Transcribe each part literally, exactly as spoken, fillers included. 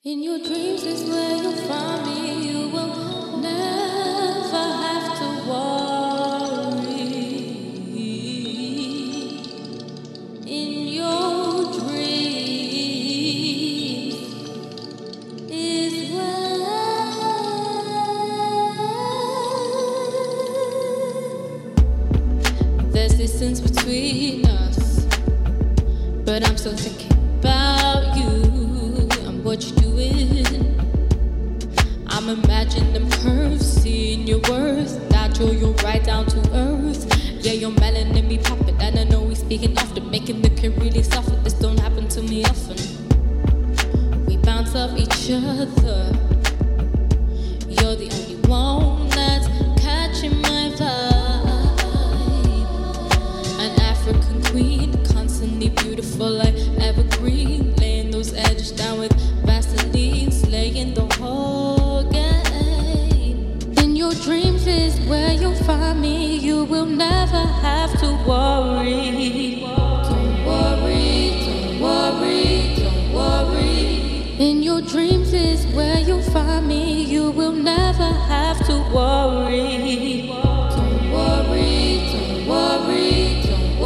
In your dreams is where you'll find me. You will never have to worry. In your dreams is where there's distance between us, but I'm still thinking about you. What you doing? I'm imagining them curves, seeing your worth. Natural, you're right down to earth. Yeah, your melanin be popping, and I know we speaking often, making the kid really suffer. This don't happen to me often. We bounce off each other. You're the only one that's catching my vibe. An African queen, constantly beautiful like evergreen, laying those edges down with Vaseline, slaying the whole game. In your dreams is where you'll find me. You will never have to worry. Don't worry, don't worry, don't worry. In your dreams is where you'll find me. You will never have to worry. Don't worry, don't worry, don't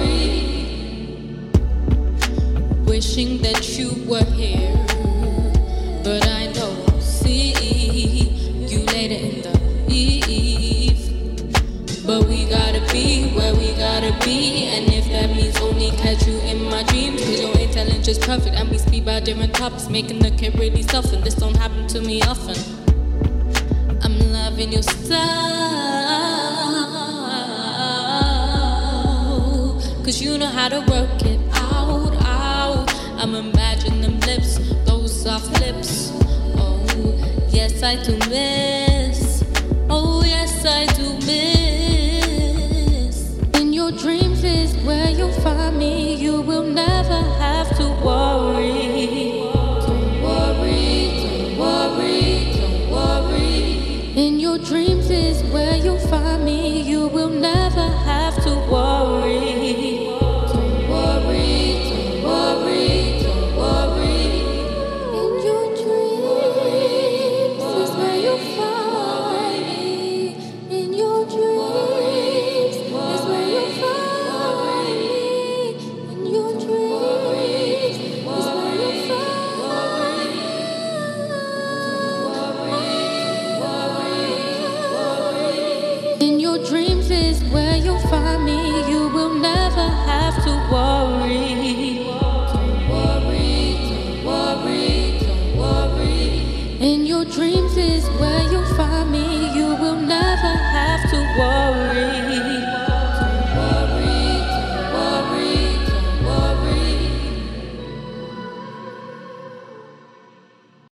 worry. Wishing that you were here, but I know I'll see you later in the eve. But we gotta be where we gotta be, and if that means only catch you in my dreams, cause your intelligence is perfect and we speak about different topics, making the kid really soften. This don't happen to me often. I'm loving your style, cause you know how to work it out, out. I'm imagining them lips, those soft lips. Oh, yes, I do miss. Oh, yes, I do miss. In your dreams is where you'll find me. You will never have to worry. Don't worry, don't worry, don't worry. In your dreams is where you'll find me. You will never have to worry. Don't worry, don't worry. Dreams is where you'll find me. You will never have to worry. Don't worry, don't worry, don't worry. In your dreams is where you'll find me. You will never have to worry.